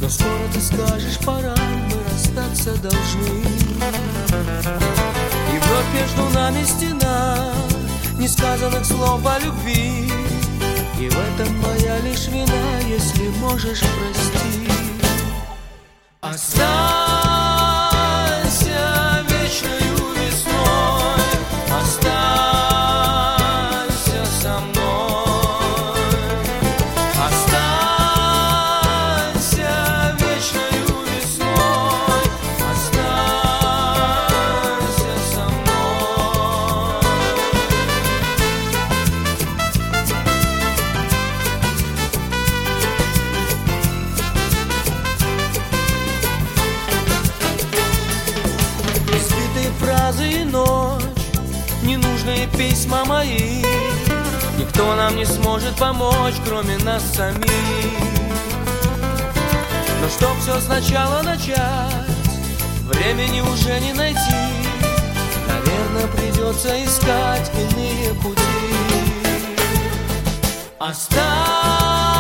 Но скоро ты скажешь, пора, мы расстаться должны. И вновь между нами стена несказанных слов о любви. И в этом моя лишь вина, если можешь, прости. Останься вечною весной, останься со мной. Останься вечною весной, останься со мной. Избитые фразы и ночь, ненужные письма мои. Никто нам не сможет помочь, кроме нас самих. Но чтоб все сначала начать, времени уже не найти. Наверное, придется искать иные пути. Оставь